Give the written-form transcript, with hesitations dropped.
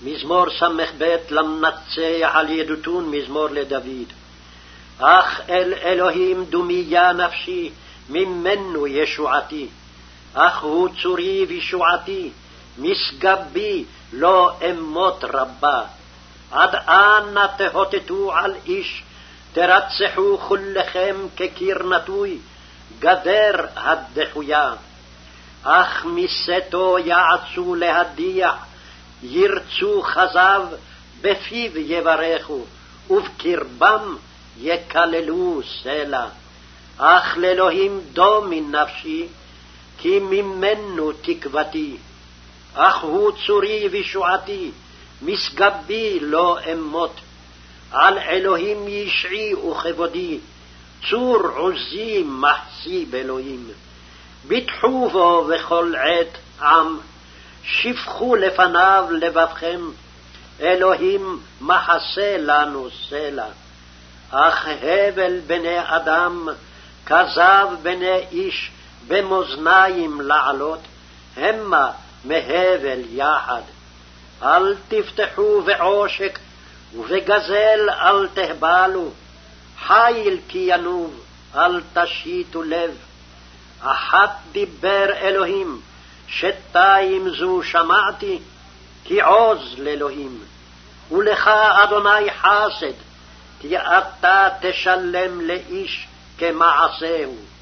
מזמור ס"ב למנצח על ידותון מזמור לדוד. אך אל אלוהים דומיה נפשי, ממנו ישועתי. אך הוא צורי וישועתי, משגבי לא אמות רבה. עד אנה תהותתו על איש, תרצחו כולכם כקיר נטוי, גדר הדחויה. אך מסתו יעצו להדיח, ירצו חזב, בפיו יברכו, ובקרבם יקללו סלע. אך לאלוהים דומי נפשי, כי ממנו תקוותי. אך הוא צורי וישועתי, משגבי לא אמות. על אלוהים ישעי וכבודי, צור עוזי מחסי באלוהים. ביטחו בו בכל עת עם, שפכו לפניו לבבכם, אלוהים מחסה לנו סלע. אך הבל בני אדם, כזב בני איש, במאזניים לעלות, המה מהבל יחד. אל תפתחו בעושק, ובגזל אל תהבלו, חיל כי ינוב, אל תשיתו לב. אחת דיבר אלוהים, שתיים זו שמעתי, כי עוז לאלוהים. ולך אדוני חסד, כי אתה תשלם לאיש כמעשהו.